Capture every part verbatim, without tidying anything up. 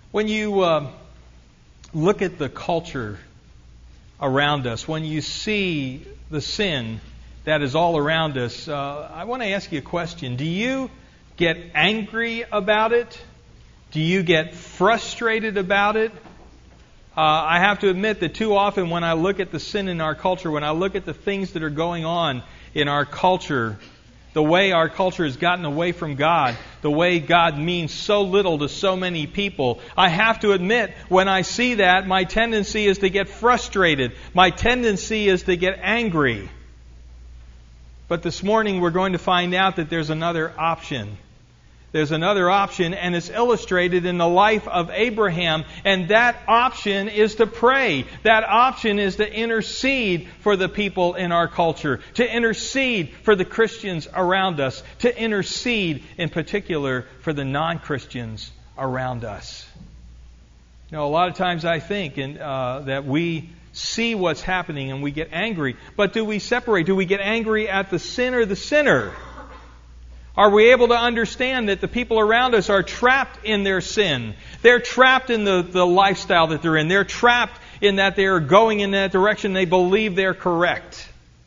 When you uh, look at the culture around us, when you see the sin that is all around us, uh, I want to ask you a question. Do you get angry about it? Do you get frustrated about it? Uh, I have to admit that too often when I look at the sin in our culture, when I look at the things that are going on in our culture, the way our culture has gotten away from God, the way God means so little to so many people, I have to admit, when I see that, my tendency is to get frustrated. My tendency is to get angry. But this morning we're going to find out that there's another option. There's another option, and it's illustrated in the life of Abraham. And that option is to pray. That option is to intercede for the people in our culture, to intercede for the Christians around us, to intercede in particular for the non-Christians around us. You know, a lot of times I think in, uh, that we see what's happening and we get angry. But do we separate? Do we get angry at the sin or the sinner? Are we able to understand that the people around us are trapped in their sin? They're trapped in the, the lifestyle that they're in. They're trapped in that they are going in that direction. They believe they're correct.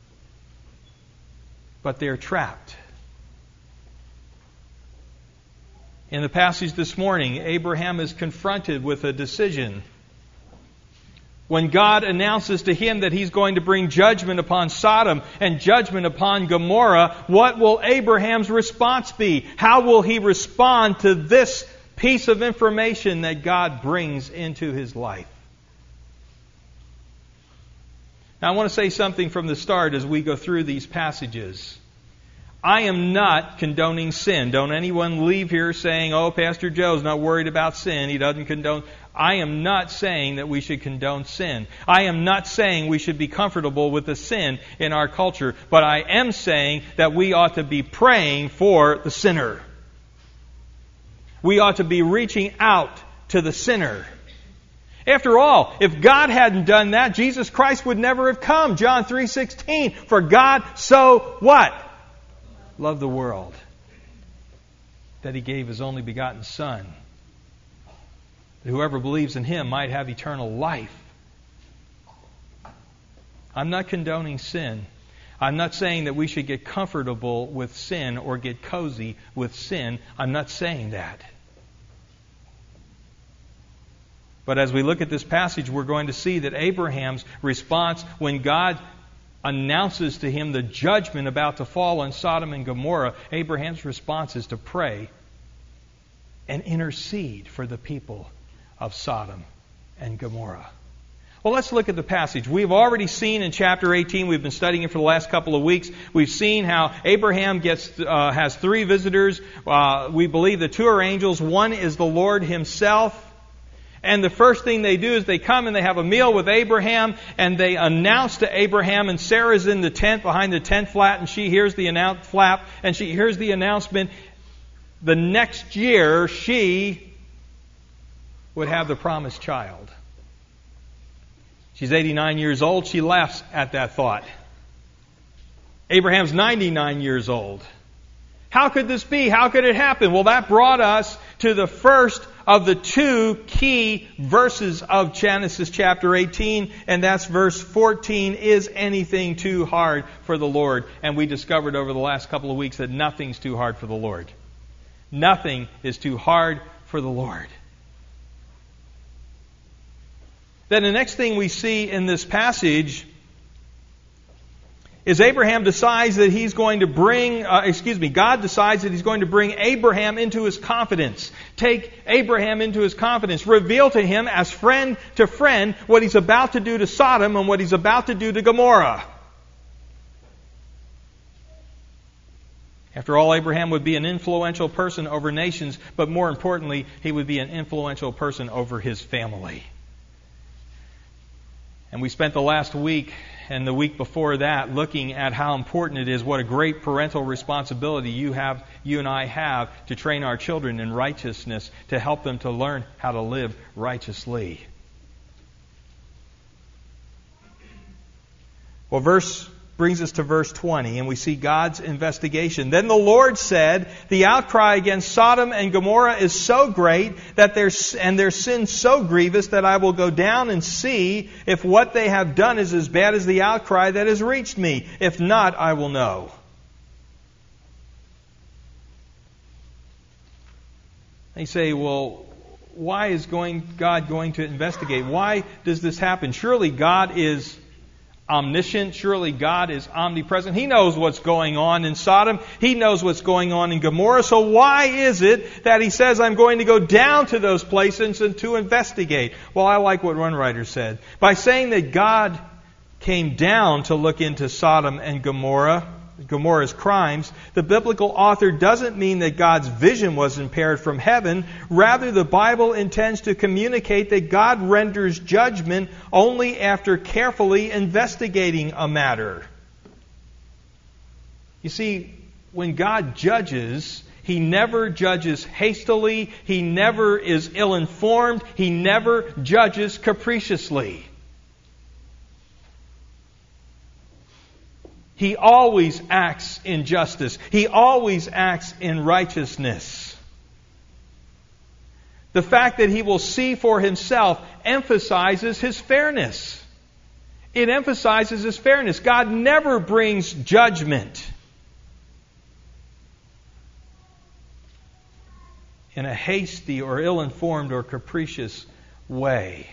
But they're trapped. In the passage this morning, Abraham is confronted with a decision. When God announces to him that He's going to bring judgment upon Sodom and judgment upon Gomorrah, what will Abraham's response be? How will he respond to this piece of information that God brings into his life? Now, I want to say something from the start as we go through these passages. I am not condoning sin. Don't anyone leave here saying, oh, Pastor Joe's not worried about sin. He doesn't condone. I am not saying that we should condone sin. I am not saying we should be comfortable with the sin in our culture. But I am saying that we ought to be praying for the sinner. We ought to be reaching out to the sinner. After all, if God hadn't done that, Jesus Christ would never have come. John three sixteen. For God so what? Loved the world, that He gave His only begotten Son, that whoever believes in Him might have eternal life. I'm not condoning sin. I'm not saying that we should get comfortable with sin or get cozy with sin. I'm not saying that. But as we look at this passage, we're going to see that Abraham's response when God announces to him the judgment about to fall on Sodom and Gomorrah, Abraham's response is to pray and intercede for the people of Sodom and Gomorrah. Well, let's look at the passage. We've already seen in chapter eighteen, we've been studying it for the last couple of weeks, we've seen how Abraham gets uh, has three visitors. Uh, we believe the two are angels. One is the Lord Himself. And the first thing they do is they come and they have a meal with Abraham, and they announce to Abraham, and Sarah's in the tent, behind the tent flap, and she hears the announce, flap, and she hears the announcement. The next year, she would have the promised child. She's eighty-nine years old. She laughs at that thought. Abraham's ninety-nine years old. How could this be? How could it happen? Well, that brought us to the first of the two key verses of Genesis chapter eighteen, and that's verse fourteen. Is anything too hard for the Lord? And we discovered over the last couple of weeks that nothing's too hard for the Lord. Nothing is too hard for the Lord. Then the next thing we see in this passage is Abraham decides that he's going to bring, uh, excuse me, God decides that He's going to bring Abraham into His confidence. Take Abraham into His confidence. Reveal to him as friend to friend what He's about to do to Sodom and what He's about to do to Gomorrah. After all, Abraham would be an influential person over nations, but more importantly, he would be an influential person over his family. And we spent the last week and the week before that looking at how important it is, what a great parental responsibility you have, you and I have, to train our children in righteousness, to help them to learn how to live righteously. Well, verse brings us to verse twenty, and we see God's investigation. Then the Lord said, the outcry against Sodom and Gomorrah is so great that their, and their sin so grievous that I will go down and see if what they have done is as bad as the outcry that has reached me. If not, I will know. They say, well, why is going God going to investigate? Why does this happen? Surely God is omniscient. Surely God is omnipresent. He knows what's going on in Sodom. He knows what's going on in Gomorrah. So why is it that He says, I'm going to go down to those places and to investigate? Well, I like what one writer said. By saying that God came down to look into Sodom and Gomorrah, Gomorrah's crimes, the biblical author doesn't mean that God's vision was impaired from heaven. Rather, the Bible intends to communicate that God renders judgment only after carefully investigating a matter. You see, when God judges, He never judges hastily. He never is ill-informed. He never judges capriciously. He always acts in justice. He always acts in righteousness. The fact that He will see for Himself emphasizes His fairness. It emphasizes His fairness. God never brings judgment in a hasty or ill-informed or capricious way.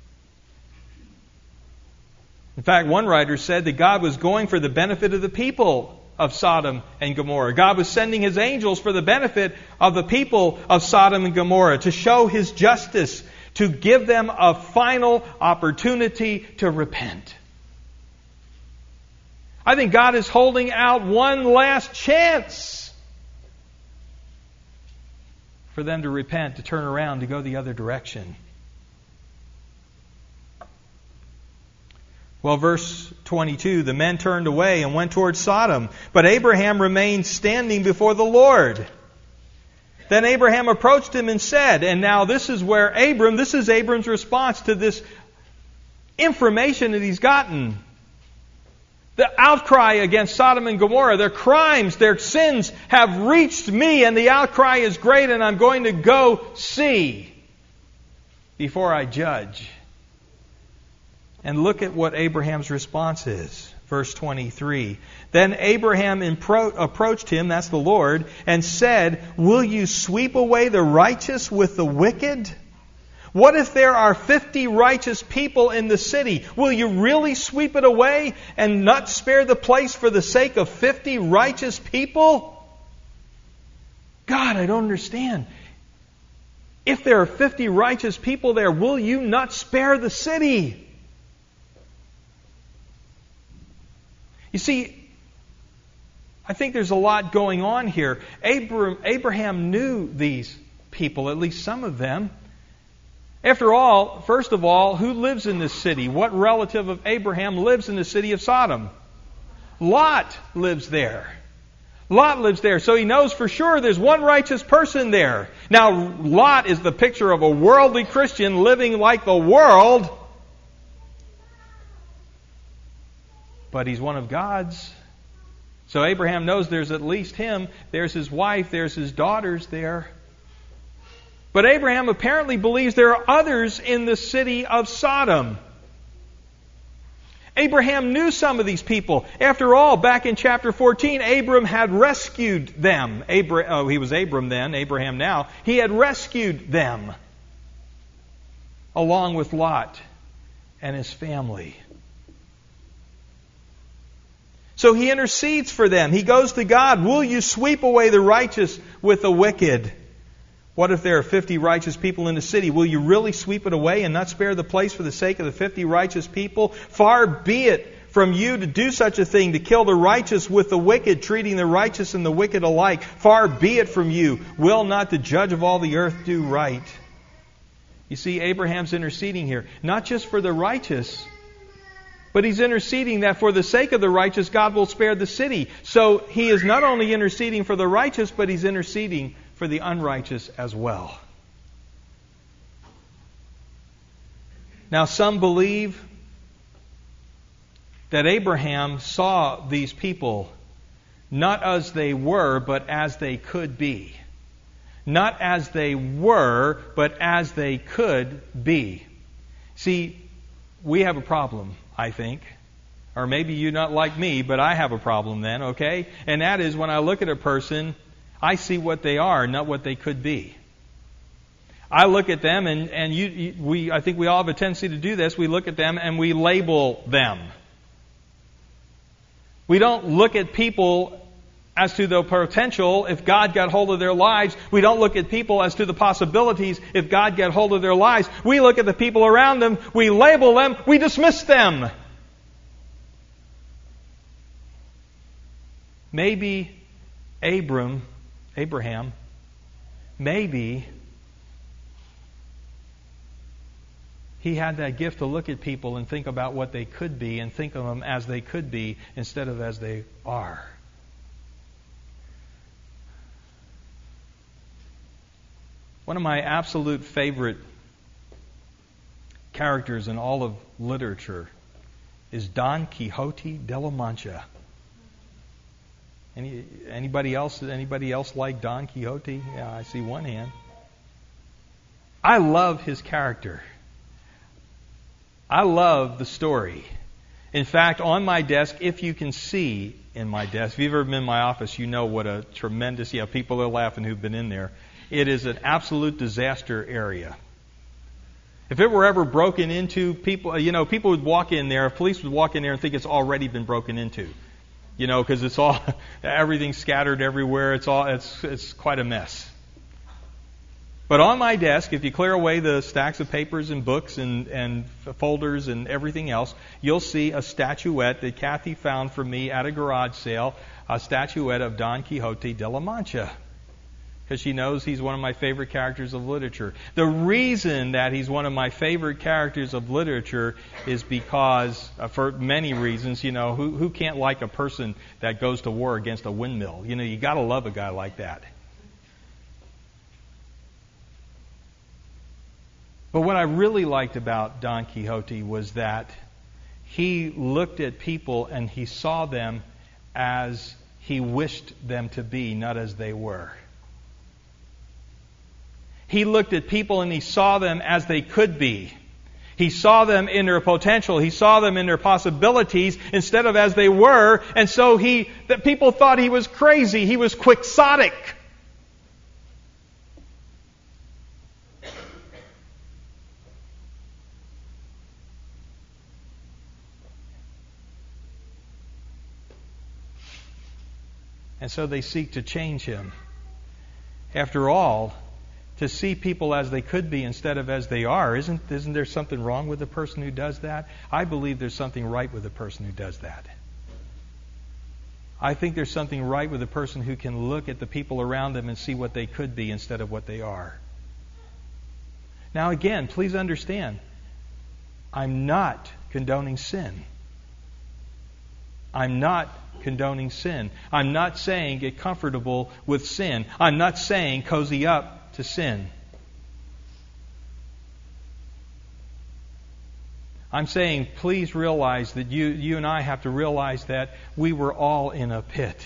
In fact, one writer said that God was going for the benefit of the people of Sodom and Gomorrah. God was sending His angels for the benefit of the people of Sodom and Gomorrah to show His justice, to give them a final opportunity to repent. I think God is holding out one last chance for them to repent, to turn around, to go the other direction. Well, verse twenty-two, the men turned away and went toward Sodom, but Abraham remained standing before the Lord. Then Abraham approached him and said, and now this is where Abram, this is Abram's response to this information that he's gotten. The outcry against Sodom and Gomorrah, their crimes, their sins have reached me, and the outcry is great, and I'm going to go see before I judge. And look at what Abraham's response is. Verse twenty-three. Then Abraham impro- approached him, that's the Lord, and said, will you sweep away the righteous with the wicked? What if there are fifty righteous people in the city? Will you really sweep it away and not spare the place for the sake of fifty righteous people? God, I don't understand. If there are fifty righteous people there, will you not spare the city? You see, I think there's a lot going on here. Abraham, Abraham knew these people, at least some of them. After all, first of all, who lives in this city? What relative of Abraham lives in the city of Sodom? Lot lives there. Lot lives there, so he knows for sure there's one righteous person there. Now, Lot is the picture of a worldly Christian living like the world. But he's one of God's. So Abraham knows there's at least him. There's his wife. There's his daughters there. But Abraham apparently believes there are others in the city of Sodom. Abraham knew some of these people. After all, back in chapter fourteen, Abram had rescued them. Abra- oh, he was Abram then, Abraham now. He had rescued them along with Lot and his family. So he intercedes for them. He goes to God. Will you sweep away the righteous with the wicked? What if there are fifty righteous people in the city? Will you really sweep it away and not spare the place for the sake of the fifty righteous people? Far be it from you to do such a thing, to kill the righteous with the wicked, treating the righteous and the wicked alike. Far be it from you. Will not the judge of all the earth do right? You see, Abraham's interceding here, not just for the righteous, but he's interceding that for the sake of the righteous, God will spare the city. So he is not only interceding for the righteous, but he's interceding for the unrighteous as well. Now, some believe that Abraham saw these people not as they were, but as they could be. Not as they were, but as they could be. See, we have a problem, I think. Or maybe you're not like me, but I have a problem then, okay? And that is when I look at a person, I see what they are, not what they could be. I look at them, and, and you, you, we, I think we all have a tendency to do this. We look at them and we label them. We don't look at people as to the potential if God got hold of their lives. We don't look at people as to the possibilities if God got hold of their lives. We look at the people around them, we label them, we dismiss them. Maybe Abram, Abraham, maybe he had that gift to look at people and think about what they could be and think of them as they could be instead of as they are. One of my absolute favorite characters in all of literature is Don Quixote de la Mancha. Any, anybody else? Anybody else like Don Quixote? Yeah, I see one hand. I love his character. I love the story. In fact, on my desk, if you can see in my desk, if you've ever been in my office, you know what a tremendous, yeah, people are laughing who've been in there. It is an absolute disaster area. If it were ever broken into, people, you know, people would walk in there, police would walk in there and think it's already been broken into. You know, because it's all, everything's scattered everywhere. It's all, it's, it's quite a mess. But on my desk, if you clear away the stacks of papers and books and, and folders and everything else, you'll see a statuette that Kathy found for me at a garage sale, a statuette of Don Quixote de la Mancha. Because she knows he's one of my favorite characters of literature. The reason that he's one of my favorite characters of literature is because, uh, for many reasons, you know, who, who can't like a person that goes to war against a windmill? You know, you got to love a guy like that. But what I really liked about Don Quixote was that he looked at people and he saw them as he wished them to be, not as they were. He looked at people and he saw them as they could be. He saw them in their potential. He saw them in their possibilities instead of as they were. And so he, that people thought he was crazy. He was quixotic. And so they seek to change him. After all, to see people as they could be instead of as they are, isn't, isn't there something wrong with the person who does that? I believe there's something right with the person who does that. I think there's something right with the person who can look at the people around them and see what they could be instead of what they are. Now again, please understand, I'm not condoning sin. I'm not condoning sin. I'm not saying get comfortable with sin. I'm not saying cozy up to sin. I'm saying please realize that you, you and I have to realize that we were all in a pit.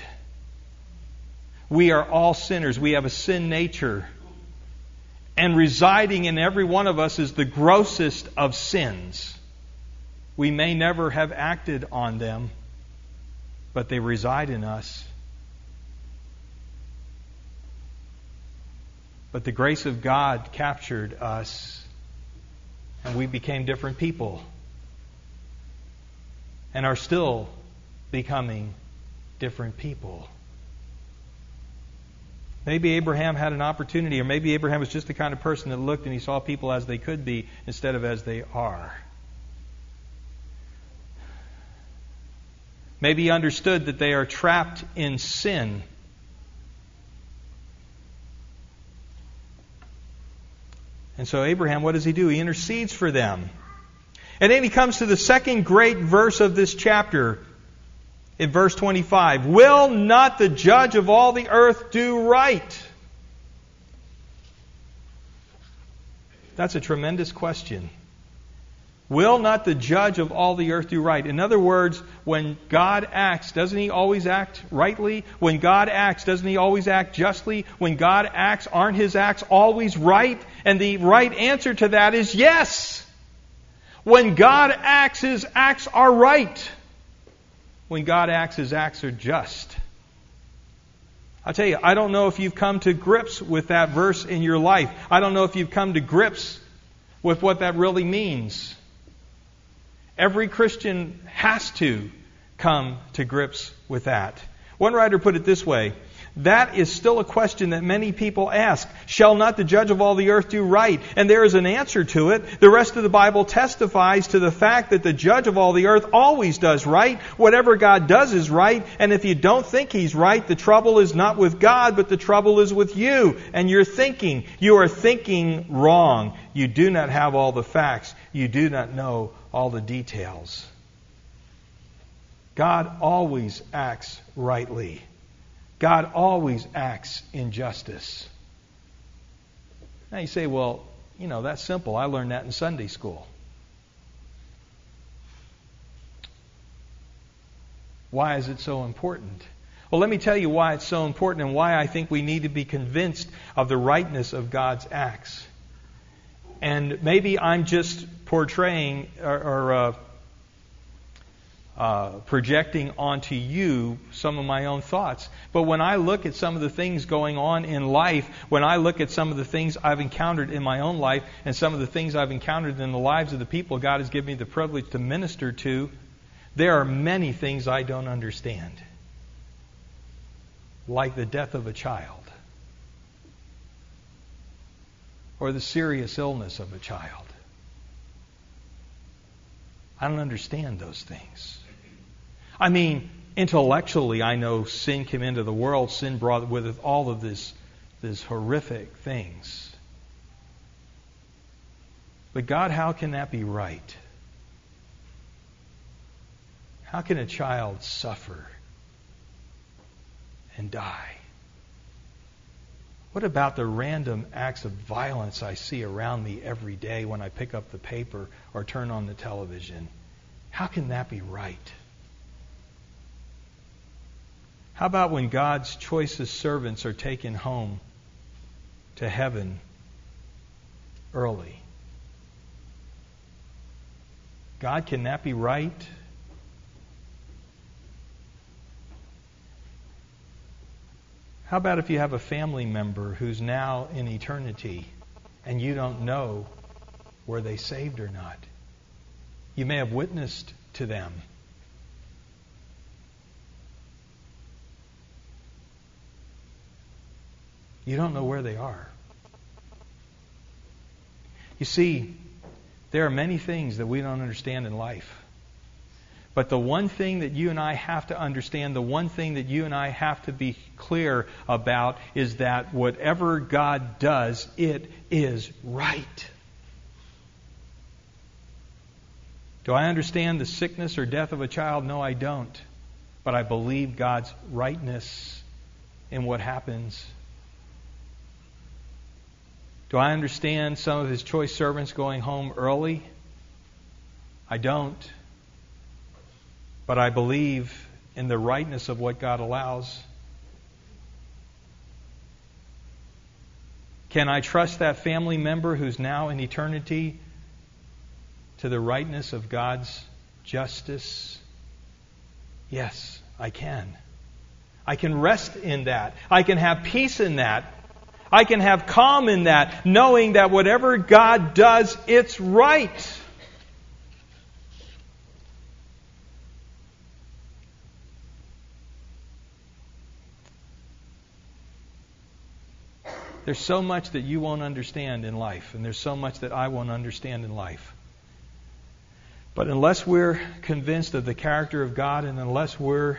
We are all sinners. We have a sin nature. And residing in every one of us is the grossest of sins. We may never have acted on them, but they reside in us. But the grace of God captured us, and we became different people, and are still becoming different people. Maybe Abraham had an opportunity, or maybe Abraham was just the kind of person that looked and he saw people as they could be instead of as they are. Maybe he understood that they are trapped in sin. And so Abraham, what does he do? He intercedes for them. And then he comes to the second great verse of this chapter, in verse twenty-five. Will not the judge of all the earth do right? That's a tremendous question. Will not the judge of all the earth do right? In other words, when God acts, doesn't He always act rightly? When God acts, doesn't He always act justly? When God acts, aren't His acts always right? And the right answer to that is yes. When God acts, His acts are right. When God acts, His acts are just. I'll tell you, I don't know if you've come to grips with that verse in your life. I don't know if you've come to grips with what that really means. Every Christian has to come to grips with that. One writer put it this way: that is still a question that many people ask. Shall not the judge of all the earth do right? And there is an answer to it. The rest of the Bible testifies to the fact that the judge of all the earth always does right. Whatever God does is right. And if you don't think He's right, the trouble is not with God, but the trouble is with you and your thinking. You are thinking wrong. You do not have all the facts. You do not know all the details. God always acts rightly. God always acts in justice. Now you say, well, you know, that's simple. I learned that in Sunday school. Why is it so important? Well, let me tell you why it's so important and why I think we need to be convinced of the rightness of God's acts. And maybe I'm just portraying or, or uh, uh, projecting onto you some of my own thoughts. But when I look at some of the things going on in life, when I look at some of the things I've encountered in my own life and some of the things I've encountered in the lives of the people God has given me the privilege to minister to, there are many things I don't understand. Like the death of a child. Or the serious illness of a child. I don't understand those things. I mean, intellectually, I know sin came into the world. Sin brought with it all of this, this horrific things. But God, how can that be right? How can a child suffer and die? What about the random acts of violence I see around me every day when I pick up the paper or turn on the television? How can that be right? How about when God's choicest servants are taken home to heaven early? God, can that be right? How about if you have a family member who's now in eternity and you don't know were they saved or not? You may have witnessed to them. You don't know where they are. You see, there are many things that we don't understand in life. But the one thing that you and I have to understand, the one thing that you and I have to be clear about is that whatever God does, it is right. Do I understand the sickness or death of a child? No, I don't. But I believe God's rightness in what happens. Do I understand some of His choice servants going home early? I don't. But I believe in the rightness of what God allows. Can I trust that family member who's now in eternity to the rightness of God's justice? Yes, I can. I can rest in that. I can have peace in that. I can have calm in that, knowing that whatever God does, it's right. There's so much that you won't understand in life, and there's so much that I won't understand in life. But unless we're convinced of the character of God, and unless we're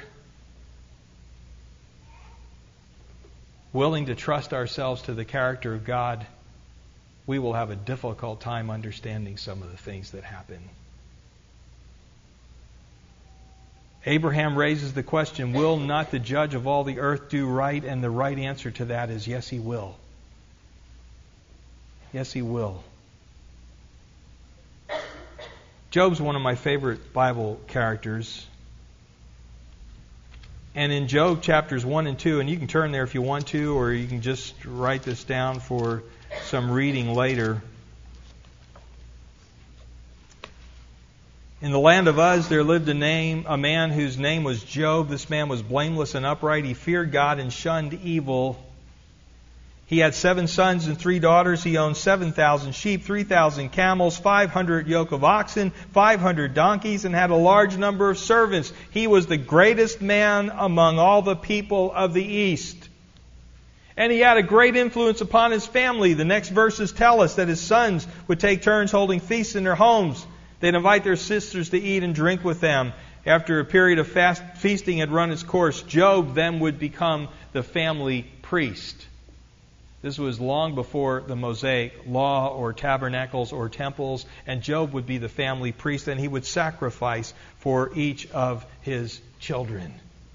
willing to trust ourselves to the character of God, we will have a difficult time understanding some of the things that happen. Abraham raises the question, will not the judge of all the earth do right? And the right answer to that is yes, he will. Yes, he will. Job's one of my favorite Bible characters. And in Job chapters one and two, and you can turn there if you want to, or you can just write this down for some reading later. In the land of Uz there lived a name, a man whose name was Job. This man was blameless and upright. He feared God and shunned evil. He had seven sons and three daughters. He owned seven thousand sheep, three thousand camels, five hundred yoke of oxen, five hundred donkeys, and had a large number of servants. He was the greatest man among all the people of the East. And he had a great influence upon his family. The next verses tell us that his sons would take turns holding feasts in their homes. They'd invite their sisters to eat and drink with them. After a period of fast feasting had run its course, Job then would become the family priest. This was long before the Mosaic law or tabernacles or temples, and Job would be the family priest, and he would sacrifice for each of his children.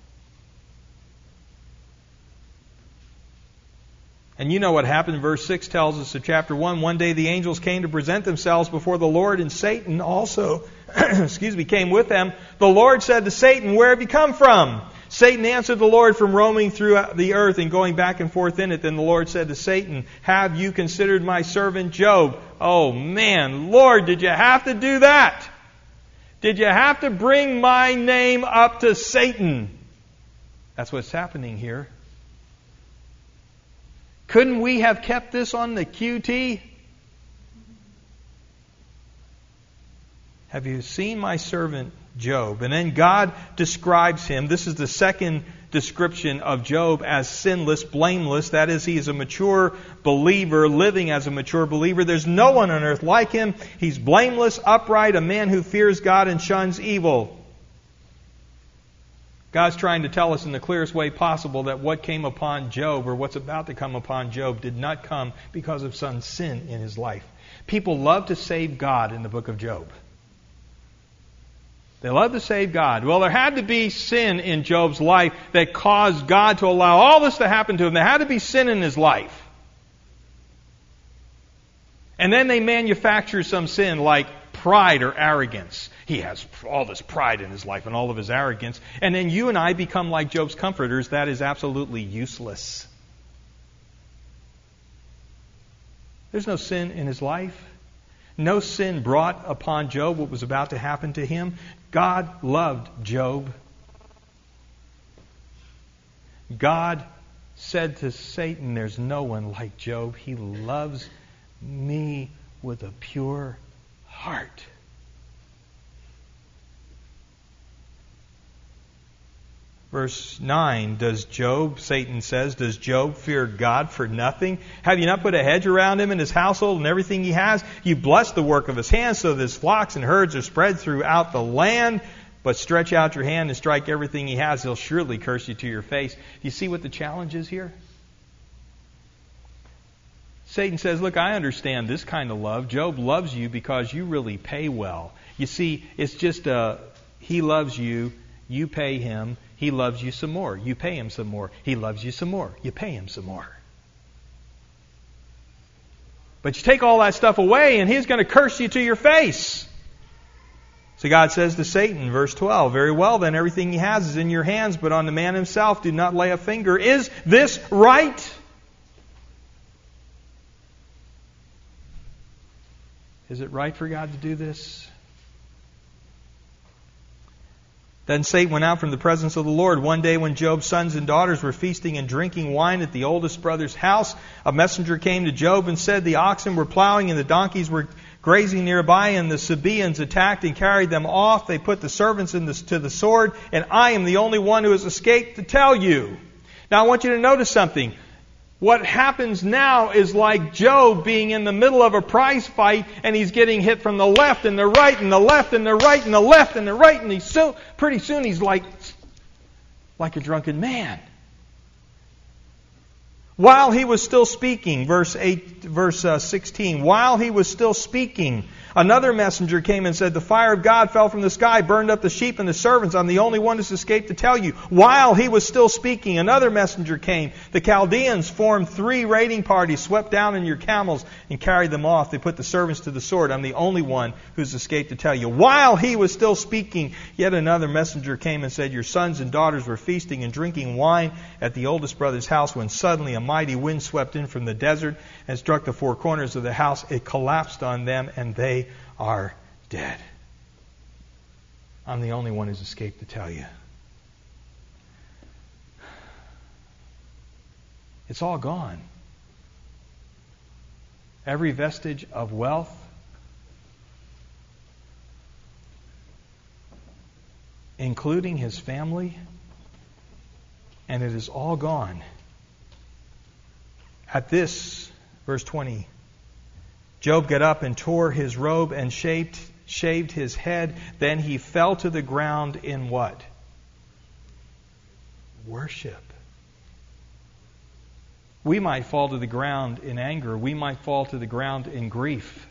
And you know what happened. Verse six tells us of chapter one, one day the angels came to present themselves before the Lord, and Satan also excuse me, came with them. The Lord said to Satan, "Where have you come from?" Satan answered the Lord, "From roaming through the earth and going back and forth in it." Then the Lord said to Satan, "Have you considered my servant Job?" Oh man, Lord, did you have to do that? Did you have to bring my name up to Satan? That's what's happening here. Couldn't we have kept this on the Q T? Have you seen my servant Job? And then God describes him. This is the second description of Job as sinless, blameless. That is, he is a mature believer, living as a mature believer. There's no one on earth like him. He's blameless, upright, a man who fears God and shuns evil. God's trying to tell us in the clearest way possible that what came upon Job, or what's about to come upon Job, did not come because of some sin in his life. People love to save God in the book of Job. They love to save God. Well, there had to be sin in Job's life that caused God to allow all this to happen to him. There had to be sin in his life. And then they manufacture some sin like pride or arrogance. He has all this pride in his life and all of his arrogance. And then you and I become like Job's comforters. That is absolutely useless. There's no sin in his life. No sin brought upon Job what was about to happen to him. God loved Job. God said to Satan, "There's no one like Job. He loves me with a pure heart." Verse nine, does Job, Satan says, does Job fear God for nothing? Have you not put a hedge around him and his household and everything he has? You bless the work of his hands so that his flocks and herds are spread throughout the land. But stretch out your hand and strike everything he has. He'll surely curse you to your face. Do you see what the challenge is here? Satan says, look, I understand this kind of love. Job loves you because you really pay well. You see, it's just a, he loves you, you pay him. He loves you some more. You pay him some more. He loves you some more. You pay him some more. But you take all that stuff away and he's going to curse you to your face. So God says to Satan, verse twelve, "Very well then, everything he has is in your hands, but on the man himself do not lay a finger. Is this right?" Is it right for God to do this? Then Satan went out from the presence of the Lord. One day when Job's sons and daughters were feasting and drinking wine at the oldest brother's house, a messenger came to Job and said, "The oxen were plowing and the donkeys were grazing nearby, and the Sabaeans attacked and carried them off. They put the servants in the, to the sword, and I am the only one who has escaped to tell you." Now I want you to notice something. What happens now is like Job being in the middle of a prize fight and he's getting hit from the left and the right and the left and the right and the left and the right, and he's so pretty soon he's like like a drunken man. While he was still speaking, verse eight, verse uh, sixteen, while he was still speaking, Another messenger came and said, the fire of God fell from the sky, burned up the sheep and the servants. I'm the only one who's escaped to tell you. While he was still speaking, another messenger came. The Chaldeans formed three raiding parties, swept down in your camels, and carried them off. They put the servants to the sword. I'm the only one who's escaped to tell you. While he was still speaking, yet another messenger came and said, your sons and daughters were feasting and drinking wine at the oldest brother's house, when suddenly a mighty wind swept in from the desert and struck the four corners of the house. It collapsed on them, and they are dead. I'm the only one who's escaped to tell you. It's all gone. Every vestige of wealth, including his family, and it is all gone. At this, verse twenty, Job got up and tore his robe and shaved, shaved his head. Then he fell to the ground in what? Worship. We might fall to the ground in anger. We might fall to the ground in grief.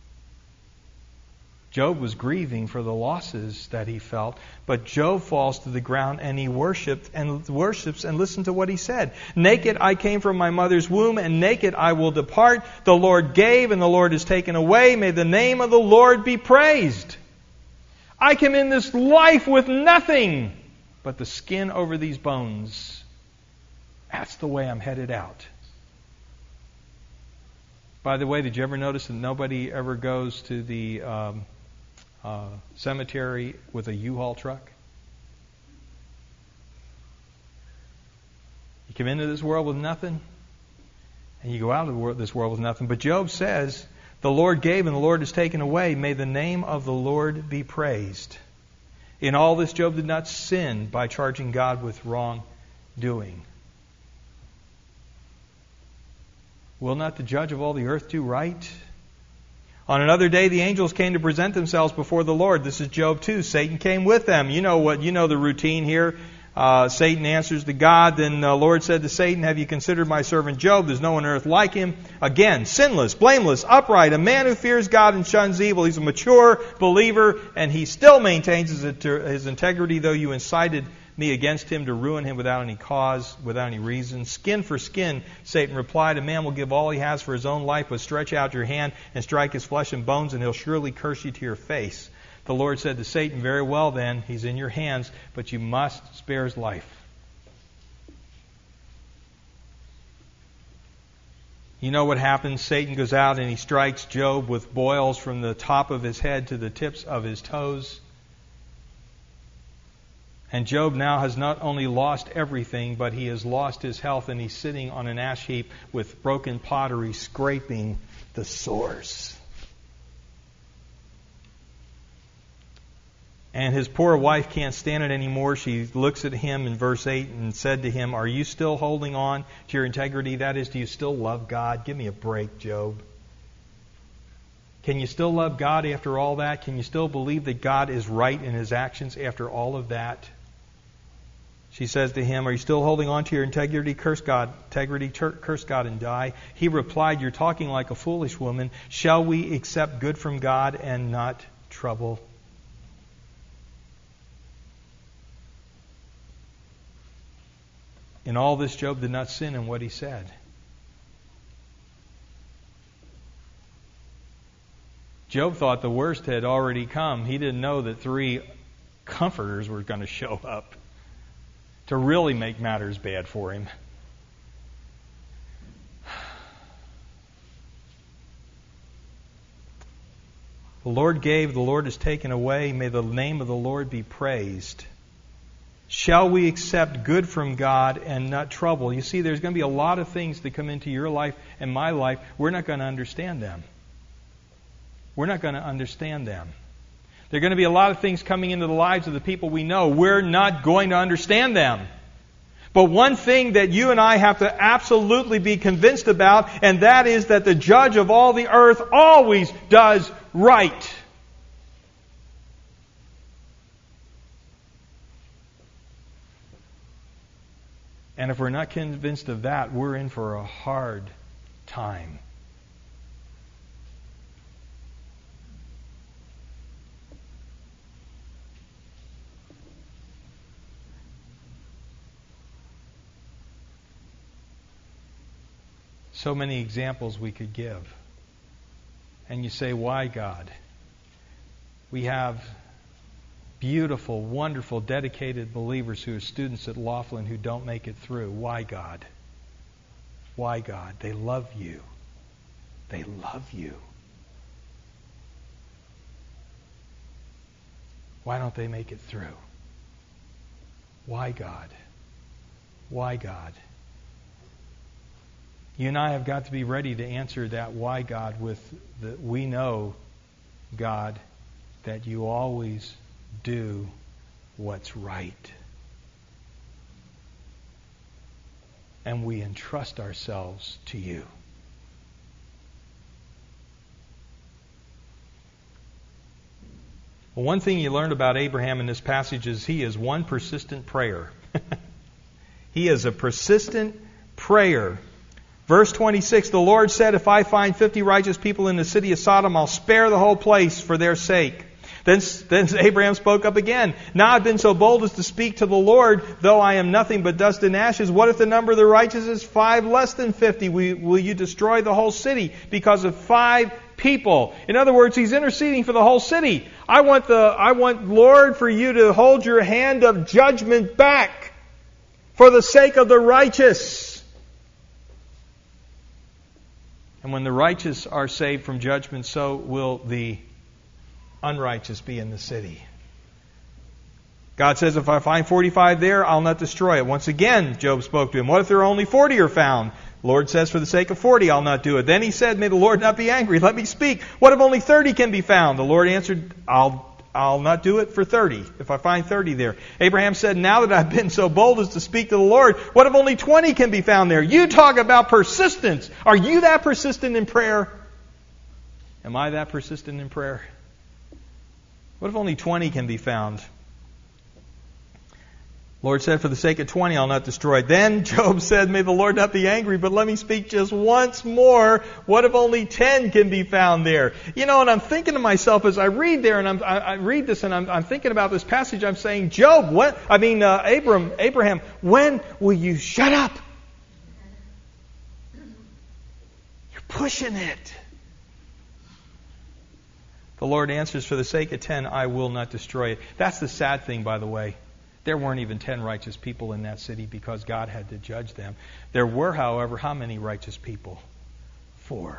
Job was grieving for the losses that he felt, but Job falls to the ground and he worships and worships and listen to what he said. Naked I came from my mother's womb, and naked I will depart. The Lord gave, and the Lord has taken away. May the name of the Lord be praised. I came in this life with nothing but the skin over these bones. That's the way I'm headed out. By the way, did you ever notice that nobody ever goes to the um, Uh, cemetery with a U-Haul truck? You come into this world with nothing, and you go out of the world, this world with nothing. But Job says, the Lord gave and the Lord has taken away. May the name of the Lord be praised. In all this, Job did not sin by charging God with wrongdoing. Will not the judge of all the earth do right? On another day, the angels came to present themselves before the Lord. This is Job two. Satan came with them. You know what? You know the routine here. Uh, Satan answers to God. Then the Lord said to Satan, have you considered my servant Job? There's no one on earth like him. Again, sinless, blameless, upright, a man who fears God and shuns evil. He's a mature believer, and he still maintains his, his integrity, though you incited me against him to ruin him without any cause, without any reason. Skin for skin, Satan replied. A man will give all he has for his own life, but stretch out your hand and strike his flesh and bones, and he'll surely curse you to your face. The Lord said to Satan, very well then, he's in your hands, but you must spare his life. You know what happens? Satan goes out and he strikes Job with boils from the top of his head to the tips of his toes. And Job now has not only lost everything, but he has lost his health, and he's sitting on an ash heap with broken pottery, scraping the sores. And his poor wife can't stand it anymore. She looks at him in verse eight and said to him, are you still holding on to your integrity? That is, do you still love God? Give me a break, Job. Can you still love God after all that? Can you still believe that God is right in his actions after all of that? She says to him, are you still holding on to your integrity? Curse God, integrity, curse God and die. He replied, you're talking like a foolish woman. Shall we accept good from God and not trouble? In all this, Job did not sin in what he said. Job thought the worst had already come. He didn't know that three comforters were going to show up to really make matters bad for him. The Lord gave, the Lord has taken away. May the name of the Lord be praised. Shall we accept good from God and not trouble? You see, there's going to be a lot of things that come into your life and my life. We're not going to understand them. We're not going to understand them. There are going to be a lot of things coming into the lives of the people we know. We're not going to understand them. But one thing that you and I have to absolutely be convinced about, and that is that the judge of all the earth always does right. And if we're not convinced of that, we're in for a hard time. So many examples we could give. And you say, why, God? We have beautiful, wonderful, dedicated believers who are students at Laughlin who don't make it through. Why, God? Why, God? They love you. They love you. Why don't they make it through? Why, God? Why, God? You and I have got to be ready to answer that why, God, with the we know, God, that you always do what's right. And we entrust ourselves to you. Well, one thing you learned about Abraham in this passage is he is one persistent prayer. He is a persistent prayer. Verse twenty-six, the Lord said, if I find fifty righteous people in the city of Sodom, I'll spare the whole place for their sake. Then, then Abraham spoke up again. Now I've been so bold as to speak to the Lord, though I am nothing but dust and ashes. What if the number of the righteous is five less than fifty? Will, will you destroy the whole city because of five people? In other words, he's interceding for the whole city. I want the, I want, Lord, for you to hold your hand of judgment back for the sake of the righteous. And when the righteous are saved from judgment, so will the unrighteous be in the city. God says, if I find forty-five there, I'll not destroy it. Once again, Job spoke to him. What if there are only forty are found? The Lord says, for the sake of forty, I'll not do it. Then he said, may the Lord not be angry. Let me speak. What if only thirty can be found? The Lord answered, I'll I'll not do it for thirty, if I find thirty there. Abraham said, now that I've been so bold as to speak to the Lord, what if only twenty can be found there? You talk about persistence. Are you that persistent in prayer? Am I that persistent in prayer? What if only twenty can be found? Lord said, for the sake of twenty, I'll not destroy it. Then Job said, may the Lord not be angry, but let me speak just once more. What if only ten can be found there? You know, and I'm thinking to myself as I read there, and I'm, I, I read this, and I'm, I'm thinking about this passage. I'm saying, Job, what? I mean, uh, Abram, Abraham, when will you shut up? You're pushing it. The Lord answers, for the sake of ten, I will not destroy it. That's the sad thing, by the way. There weren't even ten righteous people in that city because God had to judge them. There were, however, how many righteous people? Four.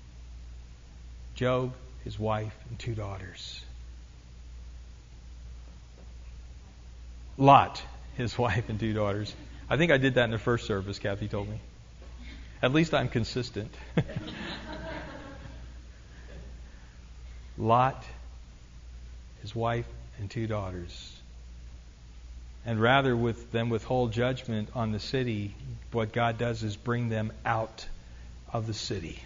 Job, his wife, and two daughters. Lot, his wife, and two daughters. I think I did that in the first service, Kathy told me. At least I'm consistent. Lot, his wife, and two daughters. And rather with, than withhold judgment on the city, what God does is bring them out of the city.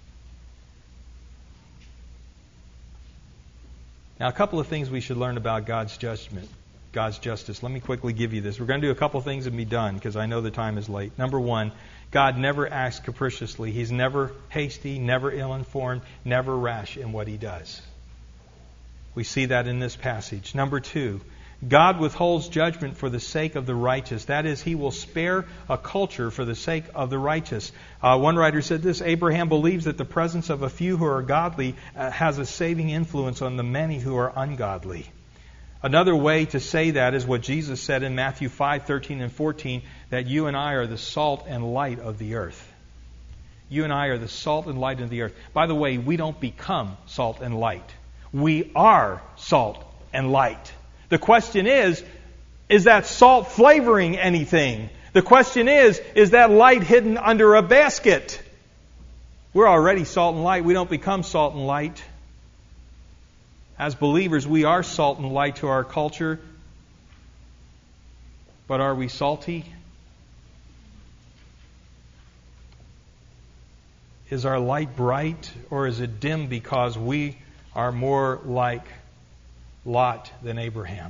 Now, a couple of things we should learn about God's judgment, God's justice. Let me quickly give you this. We're going to do a couple of things and be done because I know the time is late. Number one, God never acts capriciously. He's never hasty, never ill-informed, never rash in what He does. We see that in this passage. Number two, God withholds judgment for the sake of the righteous. That is, He will spare a culture for the sake of the righteous. Uh, one writer said this, Abraham believes that the presence of a few who are godly uh, has a saving influence on the many who are ungodly. Another way to say that is what Jesus said in Matthew five, thirteen and fourteen, that you and I are the salt and light of the earth. You and I are the salt and light of the earth. By the way, we don't become salt and light. We are salt and light. The question is, is that salt flavoring anything? The question is, is that light hidden under a basket? We're already salt and light. We don't become salt and light. As believers, we are salt and light to our culture. But are we salty? Is our light bright, or is it dim because we are more like Lot than Abraham?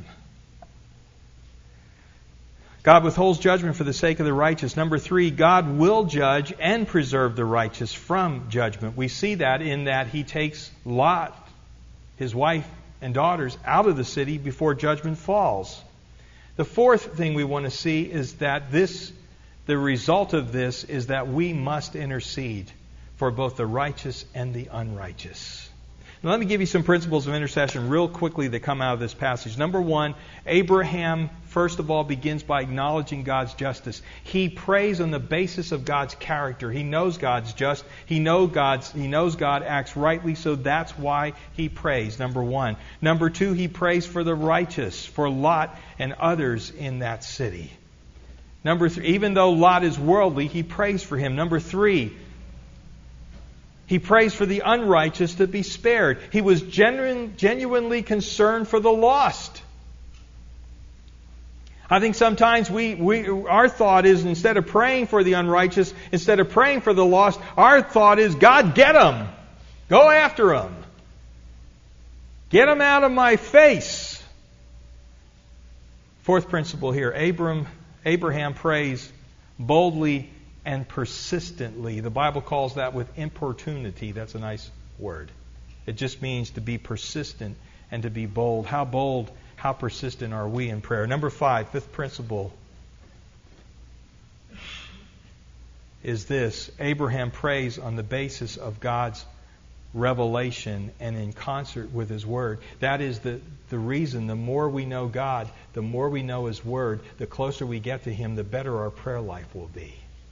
God withholds judgment for the sake of the righteous. Number three, God will judge and preserve the righteous from judgment. We see that in that He takes Lot, his wife and daughters, out of the city before judgment falls. The fourth thing we want to see is that this the result of this is that we must intercede for both the righteous and the unrighteous. Now, let me give you some principles of intercession real quickly that come out of this passage. Number one, Abraham, first of all, begins by acknowledging God's justice. He prays on the basis of God's character. He knows God's just. He know God's, he knows God acts rightly, so that's why he prays, number one. Number two, he prays for the righteous, for Lot and others in that city. Number three, even though Lot is worldly, he prays for him. Number three, he prays for the unrighteous to be spared. He was genuine, genuinely concerned for the lost. I think sometimes we, we our thought is, instead of praying for the unrighteous, instead of praying for the lost, our thought is, God, get them. Go after them. Get them out of my face. Fourth principle here, Abram, Abraham prays boldly and persistently. The Bible calls that with importunity. That's a nice word. It just means to be persistent and to be bold. How bold, how persistent are we in prayer? Number five, fifth principle is this. Abraham prays on the basis of God's revelation and in concert with His Word. That is the, the reason. The more we know God, the more we know His Word, the closer we get to Him, the better our prayer life will be.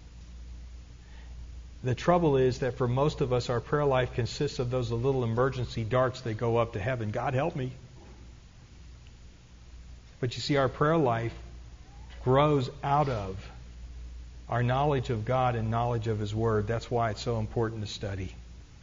The trouble is that for most of us, our prayer life consists of those little emergency darts that go up to heaven. God, help me. But you see, our prayer life grows out of our knowledge of God and knowledge of His Word. That's why it's so important to study.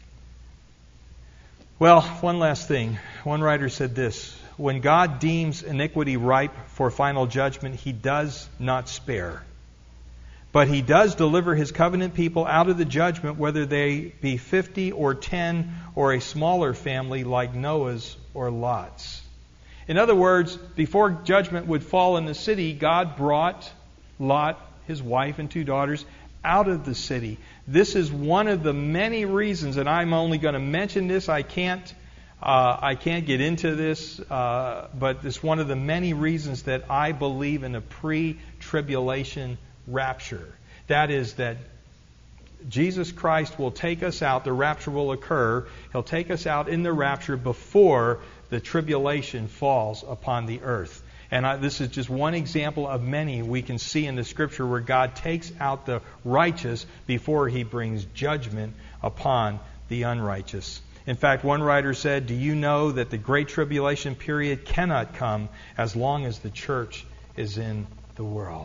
Well, one last thing. One writer said this: when God deems iniquity ripe for final judgment, He does not spare. But He does deliver His covenant people out of the judgment, whether they be fifty or ten or a smaller family like Noah's or Lot's. In other words, before judgment would fall in the city, God brought Lot, his wife, and two daughters out of the city. This is one of the many reasons, and I'm only going to mention this. I can't, uh, I can't get into this, uh, but it's one of the many reasons that I believe in a pre-tribulation rapture. That is that Jesus Christ will take us out. The rapture will occur. He'll take us out in the rapture before the tribulation falls upon the earth. And I, this is just one example of many we can see in the Scripture where God takes out the righteous before He brings judgment upon the unrighteous. In fact, one writer said, "Do you know that the Great Tribulation period cannot come as long as the church is in the world?"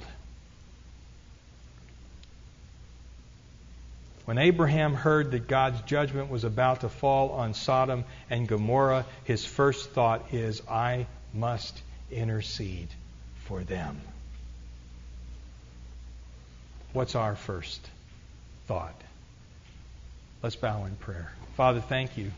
When Abraham heard that God's judgment was about to fall on Sodom and Gomorrah, his first thought is, I must intercede for them. What's our first thought? Let's bow in prayer. Father, thank You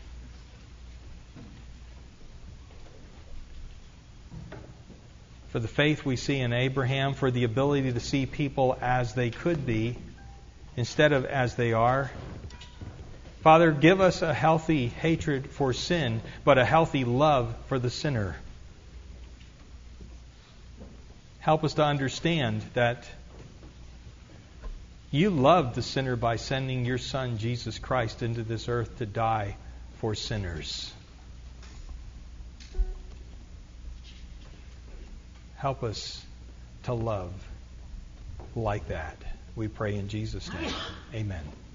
for the faith we see in Abraham, for the ability to see people as they could be instead of as they are. Father, give us a healthy hatred for sin, but a healthy love for the sinner. Help us to understand that You loved the sinner by sending Your Son, Jesus Christ, into this earth to die for sinners. Help us to love like that. We pray in Jesus' name. Amen.